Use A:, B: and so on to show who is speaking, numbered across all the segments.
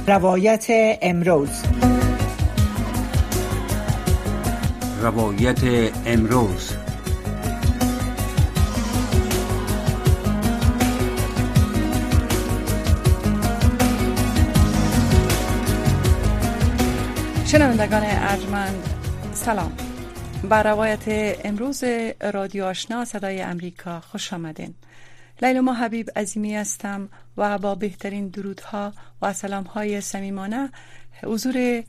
A: روایت امروز.
B: روایت امروز.
C: شنوندگان ارجمند سلام. با روایت امروز رادیو آشنا صدای امریکا خوش آمدین. لیلا حبیب عظیمی هستم و با بهترین درودها و سلامهای صمیمانه حضور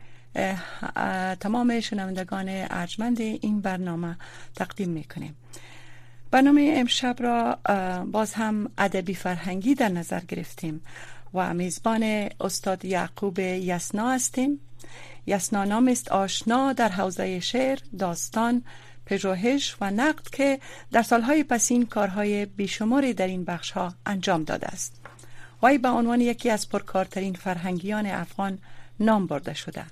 C: تمام شنوندگان ارجمند این برنامه تقدیم میکنیم. برنامه امشب را باز هم ادبی فرهنگی در نظر گرفتیم و میزبان استاد یعقوب یسنا هستیم. یسنا نام است آشنا در حوزه شعر، داستان، پژوهش و نقد که در سالهای پسین کارهای بیشماری در این بخشها انجام داده است. وی به عنوان یکی از پرکارترین فرهنگیان افغان نام برده شده.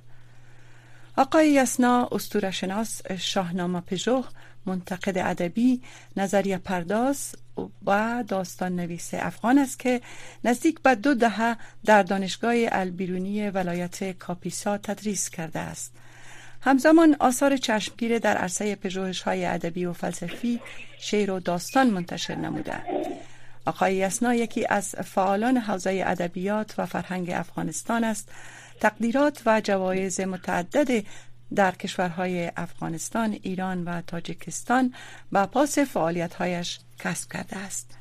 C: آقای یسنا اسطوره‌شناس، شاهنامه پژوه، منتقد ادبی، نظریه پرداز و داستان نویس افغان است که نزدیک به 2 دهه در دانشگاه البیرونی ولایت کاپیسا تدریس کرده است. همزمان آثار چشمگیر در عرصه پژوهش‌های ادبی و فلسفی، شعر و داستان منتشر نموده. آقای یسنا یکی از فعالان حوزه ادبیات و فرهنگ افغانستان است. تقدیرات و جوایز متعدد در کشورهای افغانستان، ایران و تاجیکستان با پاس فعالیت‌هایش کسب کرده است.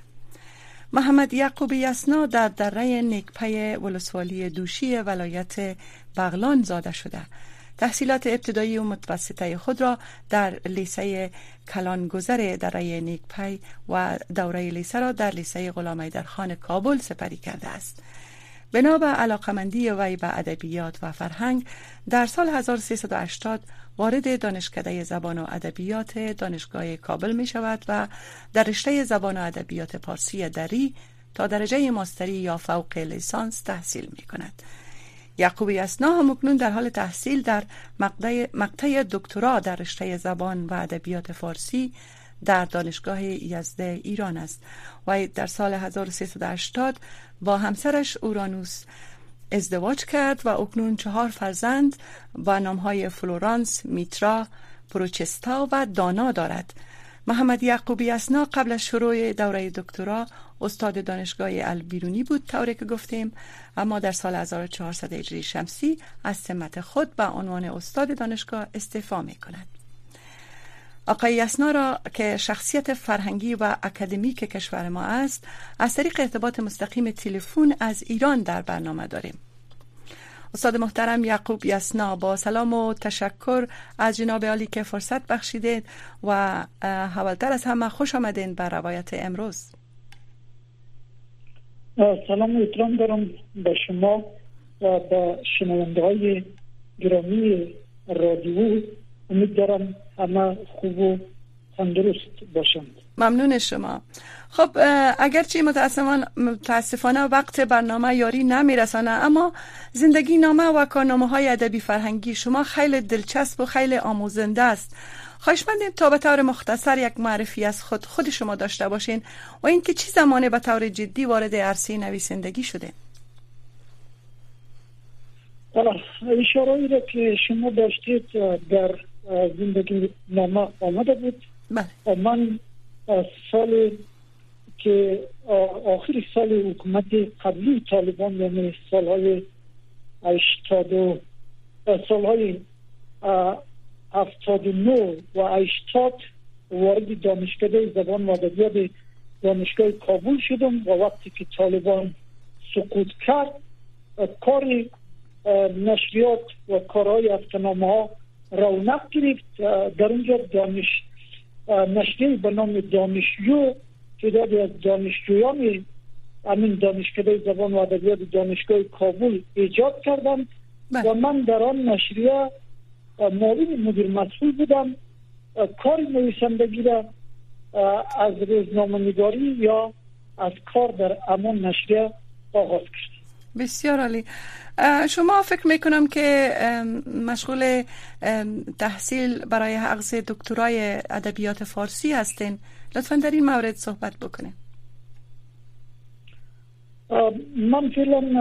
C: محمد یعقوب یسنا در دره نیکپی ولسوالی دوشی ولایت بغلان زاده شده. تحصیلات ابتدایی و متوسطه خود را در لیسه کلانگذر دره نیکپی و دوره لیسه را در لیسه غلام حیدرخان کابل سپری کرده است. بنا به علاقمندی وی به ادبیات و فرهنگ در سال 1380 وارد دانشکده زبان و ادبیات دانشگاه کابل می شود و در رشته زبان و ادبیات پارسی دری تا درجه ماستری یا فوق لیسانس تحصیل می کند. یعقوب یسنا هم اکنون در حال تحصیل در مقطع دکترا در رشته زبان و ادبیات فارسی در دانشگاه یزد ایران است و در سال 1380 با همسرش اورانوس ازدواج کرد و اکنون 4 فرزند با نامهای فلورانس، میترا، پروچستا و دانا دارد. محمد یعقوب یسنا قبل از شروع دوره دکترا استاد دانشگاه البیرونی بود طوری که گفتیم، اما در سال 1400 هجری شمسی از سمت خود به عنوان استاد دانشگاه استعفا می کند. آقای یسنا را که شخصیت فرهنگی و اکادمیک کشور ما است، از طریق ارتباط مستقیم تلفن از ایران در برنامه داریم. استاد محترم یعقوب یسنا، با سلام و تشکر از جناب عالی که فرصت بخشیدید و اولتر از همه خوش آمدین به روایت امروز.
D: سلام و احترام دارم به شما و به شنونده‌های گرامی رادیو. امید دارم همه خوب و تندرست باشند.
C: ممنون شما. خب اگرچه متاسفانه وقت برنامه یاری نمیرسانه، اما زندگی نامه و کارنامه های ادبی فرهنگی شما خیلی دلچسب و خیلی آموزنده است. خواهش مندیم تا به طور مختصر یک معرفی از خود شما داشته باشین و اینکه چه زمانه به طور جدی وارد عرصه نویسندگی شده.
D: اشاره‌ای را که شما داشتید در زندگی نامه آمده بود. من سال که آخر سال حکومت قبلی طالبان، یعنی سالهای 79 و 80 وارد دانشکده زبان و ادبیات دانشگاه کابل شدم و وقتی که طالبان سقوط کرد کار نشریات و کارهای هفته‌نامه ها رونق گرفت. در اونجا نشریه به نام دانشجو تعدادی از دانشجویان همین دانشکده زبان و ادبیات دانشگاه کابل ایجاد کردم و من در آن نشریه معاون مدیر مسئول بودم. کار نویسندگی را از روزنامه‌نگاری یا از کار در همان نشریه آغاز کردم.
C: بسیار عالی. شما فکر میکنم که مشغول تحصیل برای اخذ دکترای ادبیات فارسی هستین. لطفاً در این مورد صحبت بکنید.
D: من فعلا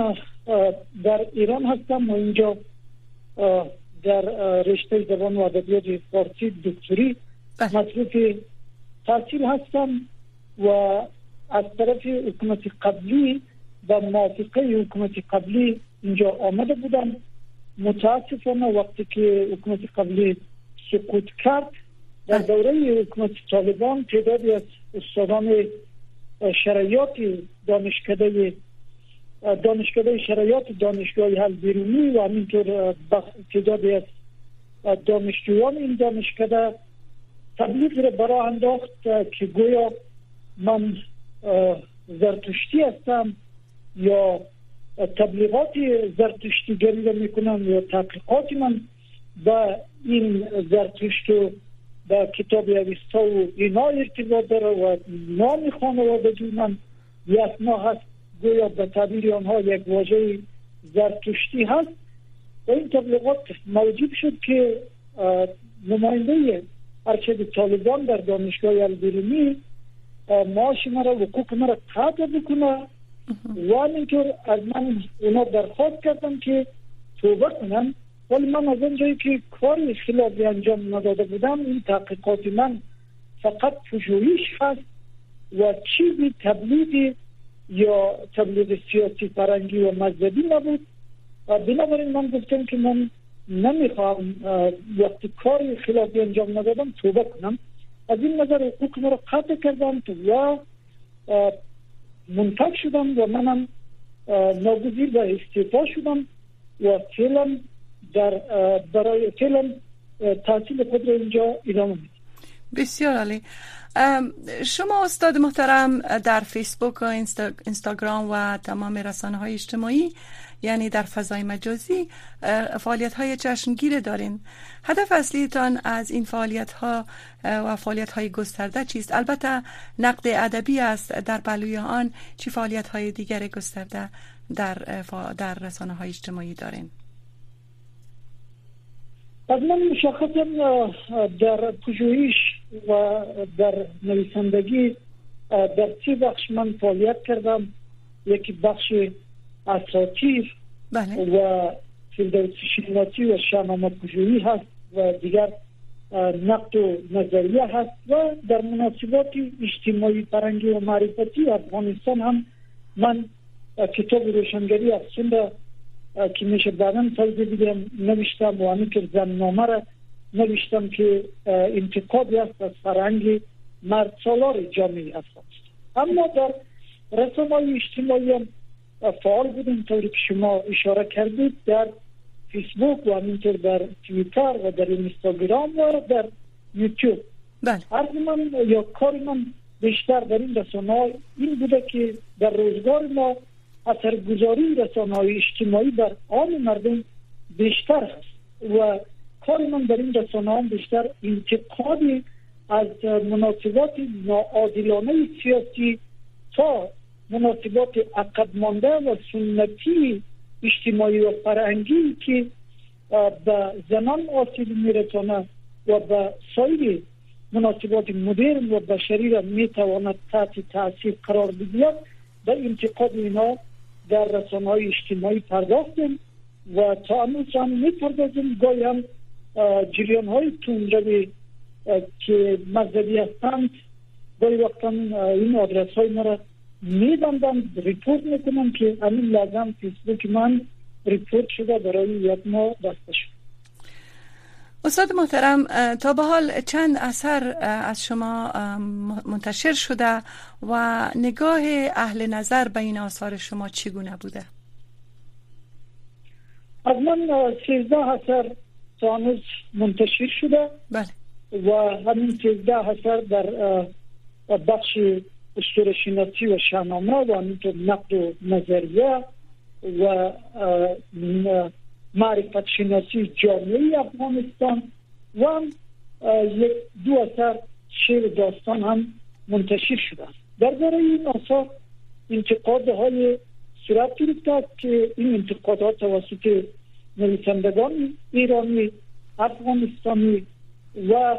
D: در ایران هستم و اینجا در رشته زبان و ادبیات فارسی دکتری مصروف تحصیل هستم و از طرف حکومت قبلی و موافقه حکومت قبلی اینجا آمده بودم. متاسفانه وقتی که حکومت قبلی سقوط کرد در دوره حکومت طالبان تعدادی از استادان شرایط دانشکده شرایط دانشگاه حل بیرونی و همینطور تعدادی از دانشجویان این دانشکده تبلیغ را برای انداخت که گویا من زرتشتی هستم یا تبلیغات زرتشتیگری را میکنم یا تحقیقات من با این زرتشت و با کتاب اوستا و اینا ارتباط داره و نام خانوادگی من یسنا هست، گویا به تعبیر آنها یک واژه زرتشتی هست. و این تبلیغات موجب شد که نماینده ارشد طالبان در دانشگاه البیرونی معاش مرا و حقوق مرا قطع بکنه و اینطور از من اونا درخواست کردم که توبه کنم. ولی من از اونجایی که کاری خلافی انجام نداده بودم، این تحقیقات من فقط پژوهش هست و چیزی تبلیغ یا تبلیغ سیاسی فرنگی و مذهبی نبود. بنابراین من گفتم که من نمیخوام وقتی کاری خلافی انجام ندادم توبه کنم. از این نظر حقوق مرا قطع کردم و منتج شدم و منم ناگزیر به استعفا شدم و فعلا برای تحصیل خود را اینجا ادامه میدم.
C: بسیار عالی. شما استاد محترم در فیسبوک و اینستاگرام و تمام رسانه‌های اجتماعی، یعنی در فضای مجازی، فعالیت‌های جشنگیر دارین. هدف اصلیتان از این فعالیت‌ها و فعالیت‌های گسترده چیست؟ البته نقد ادبی است، در پهلوی آن چه فعالیت‌های دیگر گسترده در رسانه‌های اجتماعی دارین؟
D: از من مشخصا در پژوهش و در نویسندگی در 3 بخش من فعالیت کردم. یکی بخش اساطیر و فردوسی شناسی و شاهنامه پژوهی هست و دیگر نقد و نظریه هست و در مناسبات اجتماعی فرهنگی و معرفتی افغانستان هم من کتاب روشنگری افسونده که میشه بعداً توضیح بدم نوشتم و همینطور زمینامه را نوشتم که انتقادی است از فرهنگ مرد سالار جامعه افغانستان. اما در رسانه‌های اجتماعی هم فعال بودیم، طوری که شما اشاره کردید، در فیسبوک و همینطور در توییتر و در اینستاگرام و در یوتیوب. عرض من یا کار من بیشتر در این رسانه‌ها این بوده که در روزگار ما اثرگذاری رسانه‌های اجتماعی بر عام مردم بیشتر است و کار من در این رسانه‌ها بیشتر انتقادی از مناسبات ناعادلانه سیاسی تا مناسبات عقب مانده و سنتی اجتماعی و فرهنگی که به زنان آسیب میرساند و به سایر مناسبات مدرن و بشری را میتواند تحت تاثیر قرار بدهد، به انتقاد اینا در رسانه‌های اجتماعی پرداختیم و تا امروز هم میپردازیم. گاهی هم جریان‌های تندروی که مذهبی هستند گاهی وقتا این آدرس‌های ما را می‌بندند، ریپورت میکنم که همین لازم فیسبوک من ریپورت شده برای یک ماه بسته شد.
C: استاد محترم، تا به حال چند اثر از شما منتشر شده و نگاه اهل نظر به این آثار شما چگونه بوده؟
D: از من 13 اثر تا هنوز منتشر شده.
C: بله.
D: و همین 13 اثر در بخش اسطوره شناسی و شاهنامه و همینطور نقد و نظریه و معرفت شناسی جامعه افغانستان و هم 2 اثر شعر داستان هم منتشر شده است. درباره این آثار انتقادهای صورت گرفته است که این انتقادات توسط نویسندگان ایرانی، افغانستانی و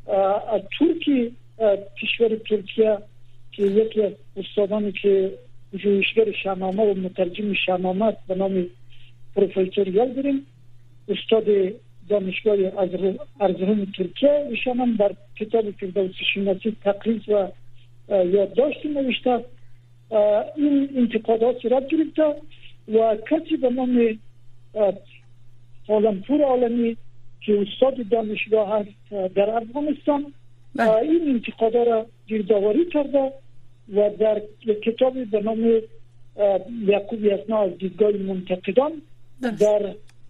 D: ترکی، کشور ترکیه که یکی از استادانی که پژوهشگر شاهنامه و مترجم شاهنامه است به نام پروفسور یلدریم، استاد دانشگاه ارزروم ترکیه. ایشان هم در کتاب فردوسی شناسی تقریض و یادداشتی نوشته. این انتقادات صورت گرفته و کسی به نام عالمپور عالمی که استاد دانشگاه هست در افغانستان این انتقادا را گردآوری کرده و در کتابی به نام یعقوب یسنا از دیدگاه منتقدان در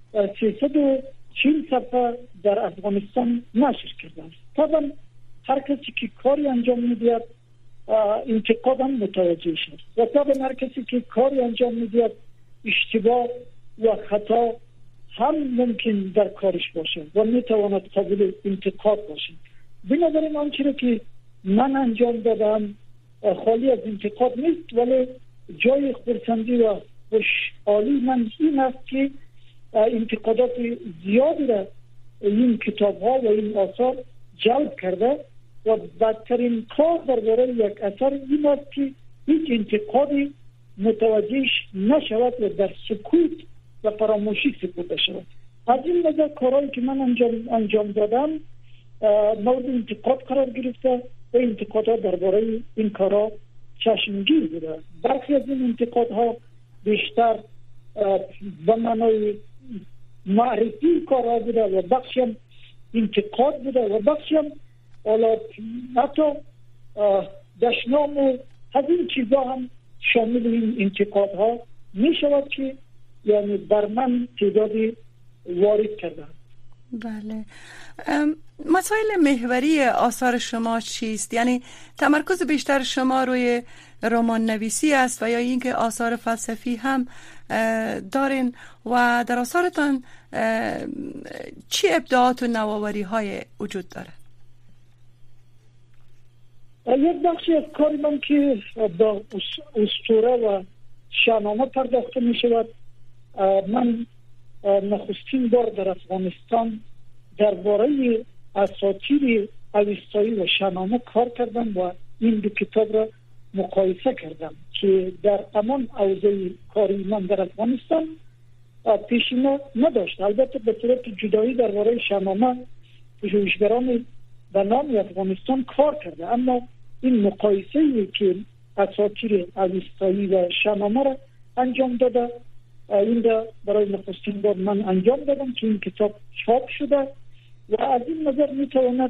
D: 340 صفحه در افغانستان نشر کرده است. طبعا هر کسی که کاری انجام میدهد انتقاد هم متوجه شد و طبعا هر کسی که کاری انجام میدهد اشتباه و خطا هم ممکن در کارش باشه و میتواند قابل انتقاد باشه. بنابراین آنچه که من انجام دادم خالی از انتقاد نیست، ولی جای خرسندی و خوشحالی من این است که انتقادات زیادی را این کتاب ها و این آثار جلب کرده و بدترین کار درباره یک اثر این است که هیچ انتقادی متوجهش نشود و در سکوت و فراموشی سپرده شود. از این نظر کارهایی که من انجام دادم مورد انتقاد قرار گرفته و انتقادها درباره این کارها چشمگیر بوده. برخی از این انتقادها بیشتر به معنای معرفی کارها بوده و بخشی هم انتقاد بوده و بخشی هم حتی دشنام و از این چیزها هم شامل این انتقادها می شود که یعنی بر من تعدادی وارد کردن.
C: بله. مسائل محوری آثار شما چیست؟ یعنی تمرکز بیشتر شما روی رمان نویسی است و یا اینکه آثار فلسفی هم دارین و در آثارتان چی ابداعات و نوآوری های وجود داره؟
D: یک بخشی از کاری من که با اسطوره و شاهنامه پرداخته می شود، من نخستین بار در افغانستان درباره اساطیر اوستایی و شاهنامه کار کردم و این دو کتاب را مقایسه کردم که در همان اوضاع کاری من در افغانستان پیشینه نداشت. البته به صورت جدایی درباره شاهنامه پژوهشگران به نام افغانستان کار کرده، اما این مقایسه‌ای که اساطیر اوستایی و شاهنامه را انجام داده این را برای نخستین بار من انجام دادم که این کتاب چاپ شده و از این نظر میتواند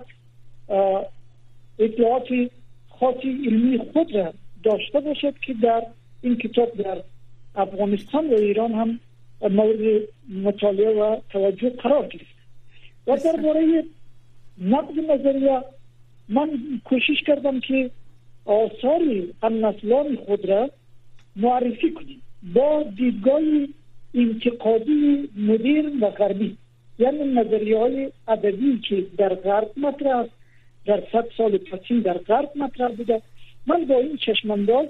D: اطلاعات خاصی علمی خود را داشته باشد که در این کتاب در افغانستان و ایران هم مورد مطالعه و توجه قرار گرفت. و درباره نقد نظریه من کوشش کردم که آثار همنسلان خود را معرفی کنیم با دیدگاه انتقادی مدرن و غربی، یعنی نظریه‌های ادبی که در غرب مطرح است، در 100 سال پیشین در غرب مطرح بوده. من با این چشمانداز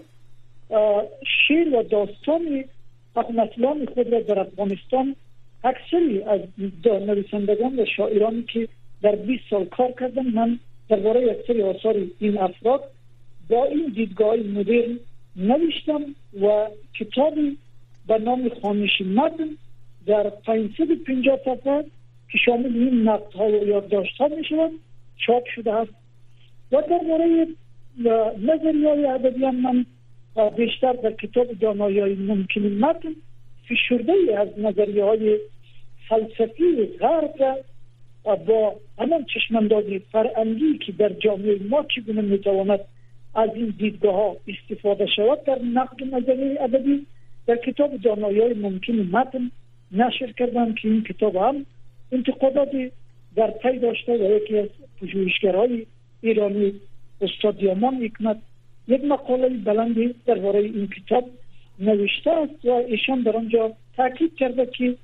D: شعر و داستان همنسلان خود را در افغانستان اکثری از نویسندگان و شاعرانی که در 20 سال کار کردم من درباره اکثری آثار این افراد با این دیدگاه مدرن نوشتم و کتابی به نام خوانش متن در 550 صفحه که شامل این نقدها و یادداشت‌ها می‌شود چاپ شده است. و درباره نظریه‌های ادبی من بیشتر در کتاب دانایی ممکن متن فشرده‌ای از نظریه‌های فلسفی غرب را با همان چشمانداز فرهنگی که در جامعه ما چگونه میتواند از این دیدگاه‌ها استفاده شود در نقد نظری ادبی در کتاب دانایی ممکن متن نشر کردم که این کتاب هم انتقاداتی در پی داشته و یکی از پژوهشگرای ایرانی استاد یامان حکمت یک مقاله بلندی درباره این کتاب نوشته است و ایشان در آنجا تاکید کرده که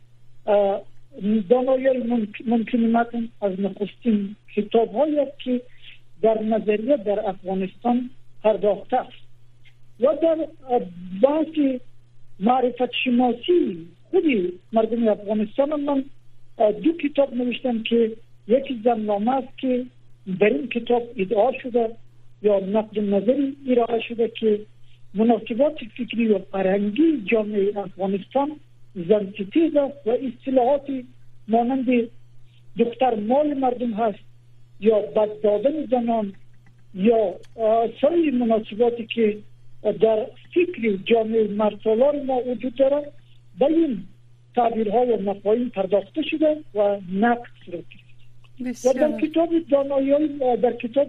D: دانایی ممکن متن از نخستین کتاب‌هایی است که در نظریه در افغانستان پرداخته است. و در بحث معرفت شناسی خودی مردم افغانستان من 2 کتاب نوشتم که یکی زمنامه است که در این کتاب ادعا شده یا نقد نظری ارائه شده که مناسبات فکری و فرهنگی جامعه افغانستان زنستیز است و اصطلاحات مانند دختر مال مردم هست یا بد دادن زنان یا سایر مناسباتی که در فکر جامعه مردسالار ما وجود دارد به این تعبیرها و مفاهیم پرداخته شده و نقد صورت گرفته. و در کتاب دانایی در کتاب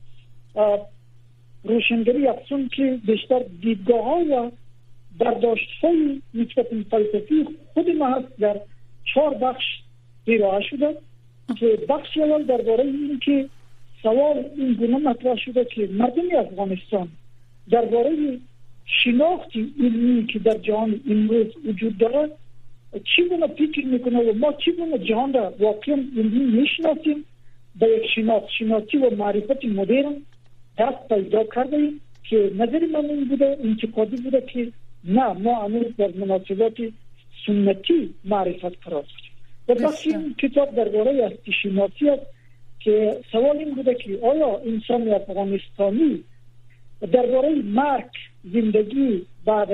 D: روشنگری افسون که بیشتر دیدگاه ها و برداشت های نسبت فلسفی خود ما هست در 4 بخش ارائه شده که بخش اول درباره این که سوال این گونه مطرح شده که مردم افغانستان درباره شناختی علمی که در جهان امروز وجود دارد چگونه فکر میکنه و ما چگونه جهان را واقعا علمی میشناسیم به یک شناسی و معرفت مدرن دست پیدا کرده ایم که نظر من این بوده انتقادی بوده که نه ما هنوز در مناسبات سنتی معرفت قرار داریم و بخش این کتاب درباره هستی شناسی است که سوال این بوده که آیا انسان افغانستانی درباره مرگ زندگی بعد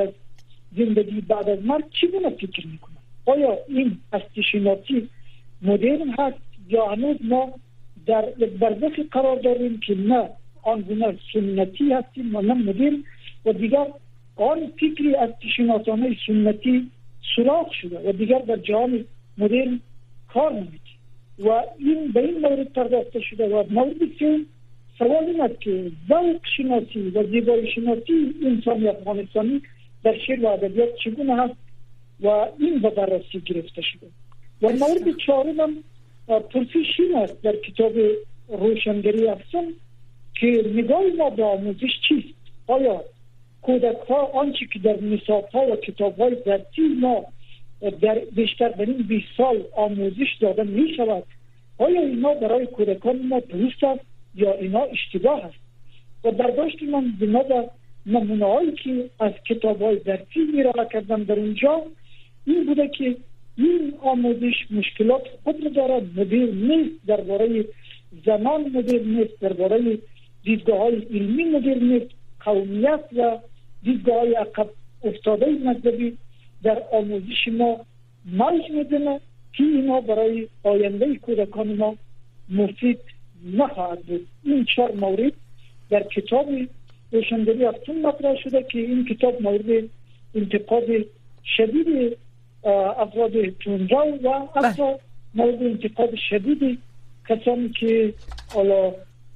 D: از مرگ چگونه فکر میکنه؟ آیا این هستی شناسی مدرن هست یا هنوز ما در برزخ قرار داریم که نه آنگونه سنتی هستیم و نه مدرن و دیگر آن فکری هستی شناسانه سنتی سوراخ شده و دیگر در جهان مدرن کار نمیده و این به این مورد پرداخته شده و مورد سوم سوال این است که ذوق شناسی و زیبایی شناسی انسان افغانستانی در شعر و ادبیات چگونه هست و این به بررسی گرفته شده و مورد چهارم پرسش این است در کتاب روشنگری افسون که نگاه ما به آموزش چیست؟ آیا کودک ها آنچه که در نصاب ها و کتاب های درسی ما بیشتر در این 20 سال آموزش داده می شود آیا اینا برای کودکان ما درست است یا اینا اشتباه است؟ و برداشت من بنا به نمونه هایی که از کتاب های درسی ارائه کردم در اونجا این بوده که این آموزش مشکلات خود را دارد، مدیر نیست، درباره زمان مدیر نیست، درباره دیدگاه های علمی مدیر نیست، قومیت و دیدگاه های عقب افتاده مذهبی در آموزش ما موج میدونه که اینا برای آینده کودکان ما مفید نخواهد بود. این 4 مورد در کتاب روشنگری افسون مطرح شده که این کتاب مورد انتقاد شدید افراد تندرو و حتی مورد انتقاد شدید کسانی که حالا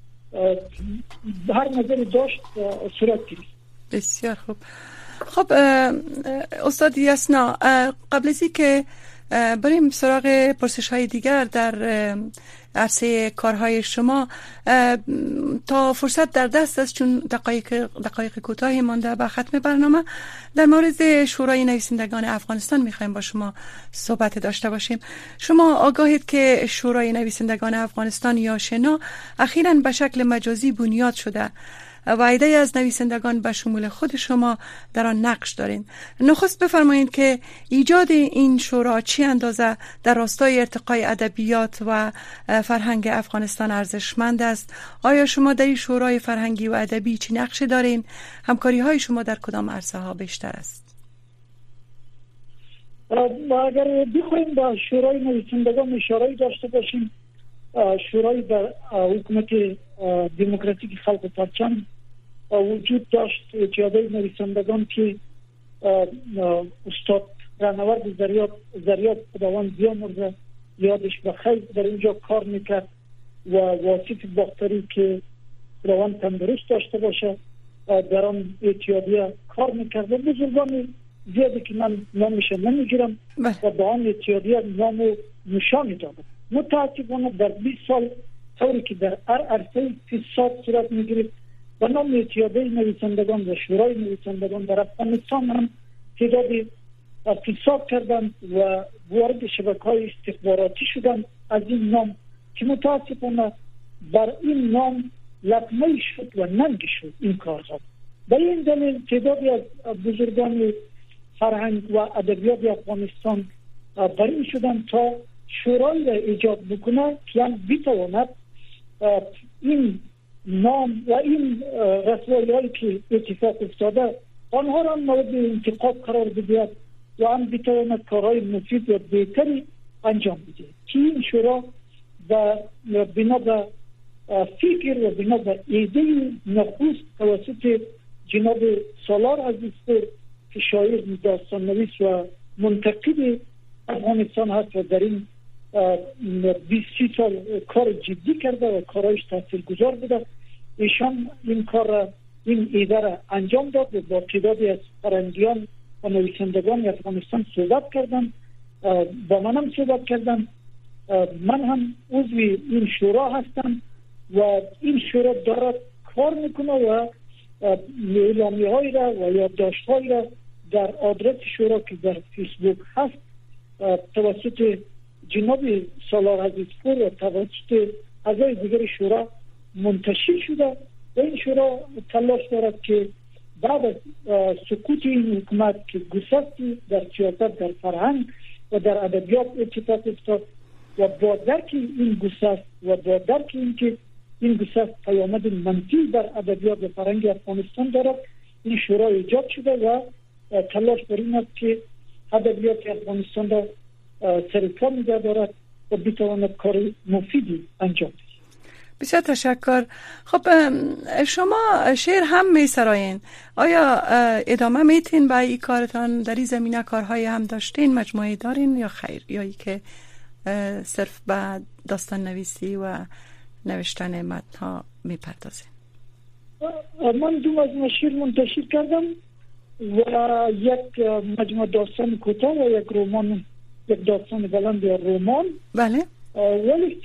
D: هر نظر داشت صورت گرفت.
C: بسیار خوب. خب استاد یسنا، قبل از اینکه بریم سراغ پرسش های دیگر در عرصه کارهای شما، تا فرصت در دست است چون دقایق کوتاهی مانده به ختم برنامه، در مورد شورای نویسندگان افغانستان میخوایم با شما صحبت داشته باشیم. شما آگاهید که شورای نویسندگان افغانستان یا شنا اخیراً به شکل مجازی بنیاد شده و عده‌ای از نویسندگان به شمول خود شما در آن نقش دارین. نخست بفرمایید که ایجاد این شورا چی اندازه در راستای ارتقای ادبیات و فرهنگ افغانستان ارزشمند است؟ آیا شما در این شورای فرهنگی و ادبی چی نقش دارین؟ همکاری های شما در کدام عرصه ها بیشتر است؟
D: اگر بخوایم با شورای نویسندگان اشاره داشته باشیم، شورای در حکومت دموکراتیک خلق پرچم وجود داشت. اتحادیه نویسندگان که استاد رهنورد زریاب خداوند بیامرزه یادش بخیر در اینجا کار میکرد و واصف باختری که خداوند تندرست داشته باشه در آن اتحادیه کار میکرد و بزرگان زیادی که من نامش نمیگیرم و به آن اتحادیه نام و نشان دادم. متاسفانه در 20 سال طوری که در هر عرصه فساد صورت میگیرد و نام اتحادیه نویسندگان و شورای نویسندگان در افغانستان هم تعداد فساد کردند و وارد شبکه‌های استخباراتی شدند از این نام که متاسفانه بر این نام لطمه شد و ننگ شد این کارها. به این دلیل تعدادی از بزرگان فرهنگ و ادبیات افغانستان برین شدند تا شورای را ایجاد بکنه که هم بتواند این نام و این رسوایی هایی که اتفاق افتاده آنها را مورد انتقاد قرار بدهد و هم بتواند کارهای مفید و بهتری انجام بده که این شورا بنا به فکر و بنا به ایده نخست توسط جناب سالار عزیزپور که شاعر داستان نویس و منتقد افغانستان هست و در این 20 سال کار جدی کرده و کارایش تاثیرگذار بوده، ایشان این ایده را انجام داد و با تعدادی از فرهنگیان و نویسندگان افغانستان صحبت کردن، با منم صحبت کردن. من هم عضو این شورا هستم و این شورا دارد کار میکنه و اعلامیه هایی را و یادداشت هایی را در آدرس شورا که در فیسبوک هست توسط جناب سالار عزیزپور و توسط اعضای دیگر شورا منتشر شده و این شورا تلاش دارد که بعد از سقوط این حکومت که گسستی در سیاست، در فرهنگ و در ادبیات اتفاق افتاد و با درک این گسست و با درک این که این گسست پیامد منفی در ادبیات و فرهنگ افغانستان دارد، این شورا ایجاد شده و تلاش بر این است که ادبیات افغانستان را سر پا نگه دارد و بتواند کار مفیدی انجام دهد.
C: بسیار تشکر. خب شما شعر هم می سرایین، آیا ادامه میتین به این کارتان؟ در این زمینه کارهای هم داشتین، مجموعه دارین یا خیر، یا ای که صرف به داستان نویسی و نوشتن متن‌ها میپردازین؟
D: من 2 مجموعه شعر منتشر کردم و یک مجموعه داستان کوتاه و یک رمان، یک داستان بلند یا رمان. بله. ولی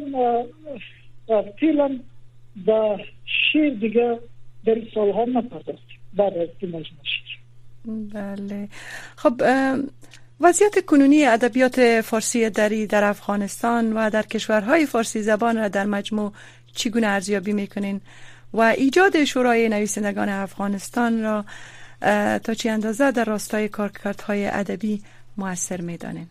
D: فعلا با شعر دیگه در سالها نپرداختیم بعد از 2 مجموعه شعر.
C: بله. خب وضعیت کنونی ادبیات فارسی در افغانستان و در کشورهای فارسی زبان را در مجموع چگونه ارزیابی میکنین و ایجاد شورای نویسندگان افغانستان را تا چه اندازه در راستای کارکردهای ادبی مؤثر میدانین؟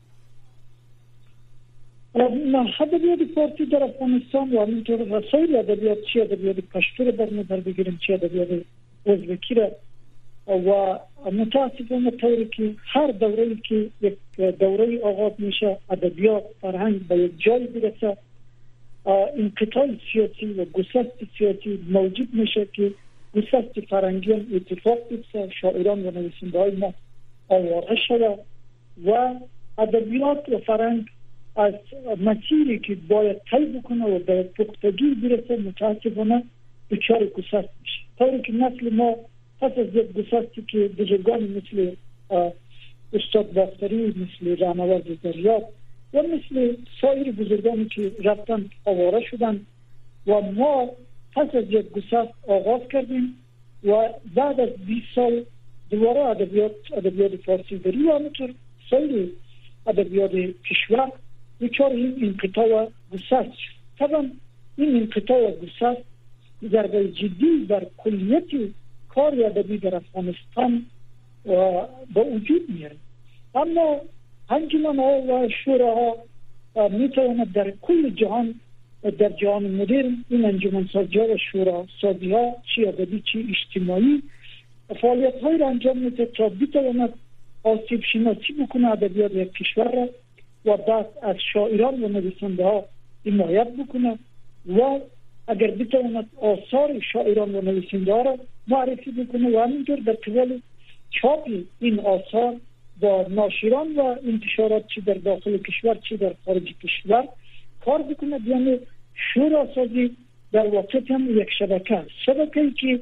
D: ادبیات فارسی در افغانستان و همینطور رسایل ادبیات، چه ادبیات پشتو را در بگیریم چه ادبیات ازبکی را، و متاسفانه طوری که هر دوره‌ای که یک دوره آغاز میشه ادبیات فرهنگ به یک جای برسه، انقطاع سیاسی و گسست سیاسی موجود میشه که گسست فرهنگیان اتفاق بیفته، شاعران و نویسنده‌های ما آواره شده و ادبیات و فرهنگ از مسیری که باید طی بکنه و به پختگی برسه متاسفانه دچار گسست میشه، طوری که نسل ما پس از یک گسستی که بزرگان مثل استاد باختری، مثل رهنورد دریاب و مثل سایر بزرگانی که رفتن آواره شدن و ما پس از یک گسست آغاز کردیم و بعد از 20 سال دوباره ادبیات فارسی داری و همینطور سایر ادبیات کشور دچار این انقطاع و گسست شد. طبعا این انقطاع و گسست ضربه جدی بر کلیت کار ادبی در افغانستان به وجود میاره، اما انجمن‌ها و شوراها میتواند در کل جهان، در جهان مدرن، این انجمن‌سازی‌ها و شوراسازی‌ها چه ادبی چه اجتماعی فعالیت‌هایی را انجام میده تا بتواند آسیب شناسی بکنه ادبیات یک کشور را و بعد از شاعران و نویسنده‌ها حمایت بکنه و اگر بتواند آثار شاعران و نویسنده‌ها را معرفی بکنه و همینطور در قبال چاپ این آثار با ناشران و انتشارات چه در داخل کشور چه در خارج کشور کار بکنه. یعنی شوراسازی در واقع هم یک شبکه است، شبکه‌ای که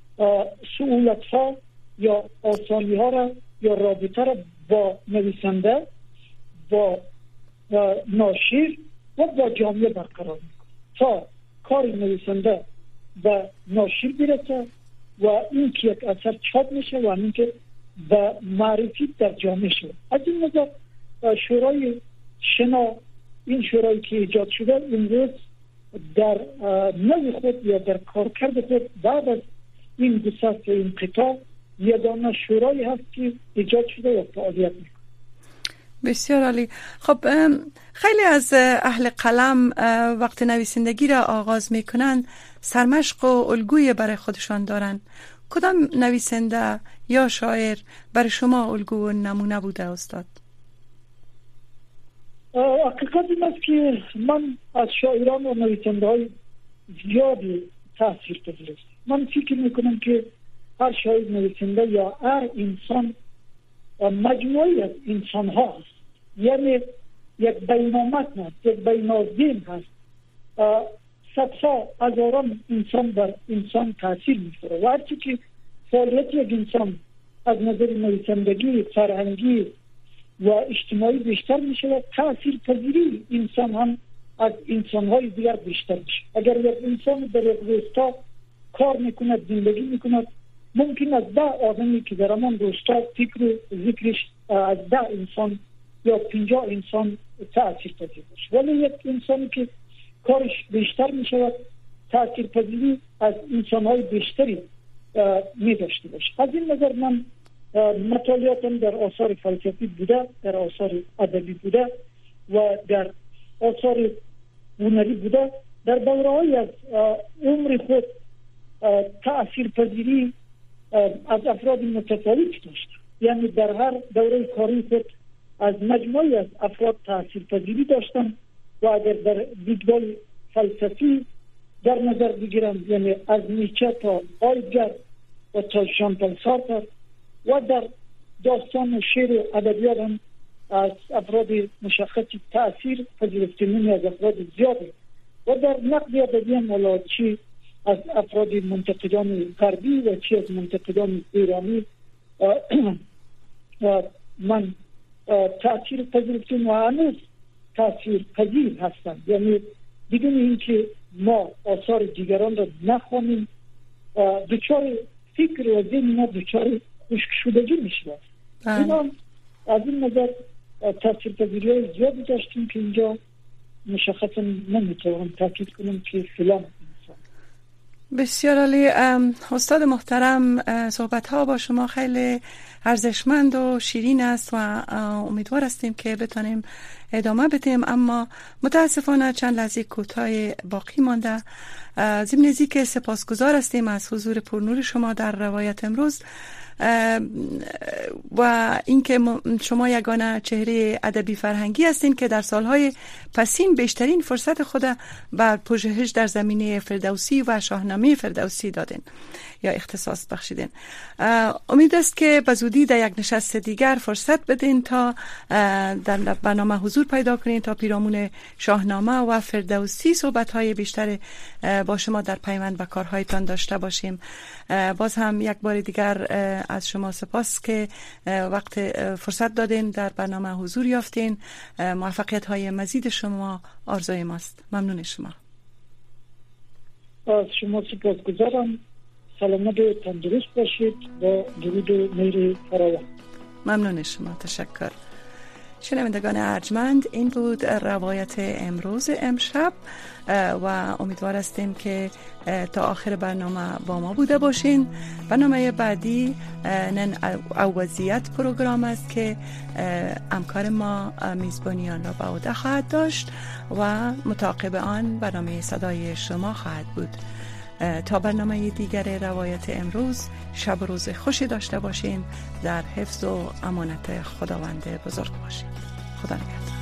D: سهولت‌ها یا آسانی‌ها را یا رابطه را با نویسنده، با ناشر و با جامعه برقرار میکنه تا کار نویسنده و ناشر برسه و این که یک اثر چاپ میشه و این که به معرفی در جامعه شد. از این نظر شورای شنا، این شورایی که ایجاد شده امروز در نوع خود یا در کارکرد خود بعد از این گسست و انقطاع یگانه شورایی هست که ایجاد شده و فعالیت میکنه.
C: بسیار عالی. خب خیلی از اهل قلم وقت نویسندگی را آغاز میکنن سرمشق و الگوی برای خودشان دارن. کدام نویسنده یا شاعر برای شما الگو و نمونه بوده استاد؟
D: حقیقت این است که من از شاعران و نویسنده های زیادی تاثیر پذیرفتم. من فکر میکنم که هر شاعر، نویسنده یا هر انسان مجموعی از انسان ها هست، یعنی یک بینامتن هست، یک بینازین هست. صدها هزاران انسان بر انسان تاثیر می‌گذاره و هرچی که فعالیت یک انسان از نظر نویسندگی، فرهنگی و اجتماعی بیشتر میشه، تاثیر پذیری انسان هم از انسان‌های دیگر بیشتر میشه. اگر یک انسان در یک روستا کار میکنه، زندگی میکنه، ممکن از 10 آدمی که در همان روستا فکر و ذکرش از 10 انسان یا 50 انسان تاثیر پذیر باشه، ولی یک انسانی که کارش بیشتر میشه تاثیر پذیری از انسان‌های بیشتری میداشته باشه. از این نظر من مطالعاتم در آثار فلسفی بوده، در آثار ادبی بوده و در آثار هنری بوده. در دوره‌های از عمر خود تأثیر پذیری از افراد متفاوت داشتم، یعنی در هر دوره کاری خود از مجموعی از افراد تأثیر پذیری داشتم و اگر در دیدگاه فلسفی در نظر بگیرم، یعنی از نیچه تا هایدگر و تا ژان پل سارتر، و در داستان و شعر و ادبیات هم از افراد مشخصی تأثیر پذیرفتم، از افراد زیادی، و در نقد ادبی هم چی از افراد منتقدان غربی و چی از منتقدان ایرانی من تأثیر پذیرفتم و هنوز تأثیر پذیر هستند. یعنی بدون اینکه ما آثار دیگران را نخوانیم دچار فکر و ذهن ما دچار خشک شدگی میشه. اینا از این نظر تأثیر پذیری زیادی داشتیم که اینجا مشخصا نمیتونم تاکید کنم که فلان.
C: بسیار عالی استاد محترم، صحبت ها با شما خیلی ارزشمند و شیرین است و امیدوار هستیم که بتونیم ادامه بدیم، اما متاسفانه چند لحظه کوتاه باقی مانده. ضمن از اینکه سپاسگزار هستیم از حضور پرنور شما در روایت امروز و اینکه شما یگانه چهره ادبی فرهنگی هستین که در سالهای پسین بیشترین فرصت خود بر پژوهش در زمینه فردوسی و شاهنامه فردوسی دادین یا اختصاص بخشیدین. امید است که به زودی در یک نشست دیگر فرصت بدین تا در برنامه حضور پیدا کنین تا پیرامون شاهنامه و فردوسی صحبت‌های بیشتر با شما در پیوند و کارهایتان داشته باشیم. باز هم یک بار دیگر از شما سپاس که وقت فرصت دادین در برنامه حضور یافتین. موفقیت های مزید شما آرزوی ماست. ممنون شما.
D: از شما سپاسگزارم. سلامت و تندرست باشید با درود و مهر فراوان.
C: ممنون شما. تشکر. شنوندگان ارجمند، این بود روایت امروز امشب و امیدوار هستیم که تا آخر برنامه با ما بوده باشین. برنامه بعدی نن اوضیت پروگرام است که همکار ما میزبانیان را به عهده خواهد داشت و متعاقب آن برنامه صدای شما خواهد بود. تا برنامه دیگر روایت امروز، شب و روز خوشی داشته باشین. در حفظ و امانت خداوند بزرگ باشین. خدا نگهدار.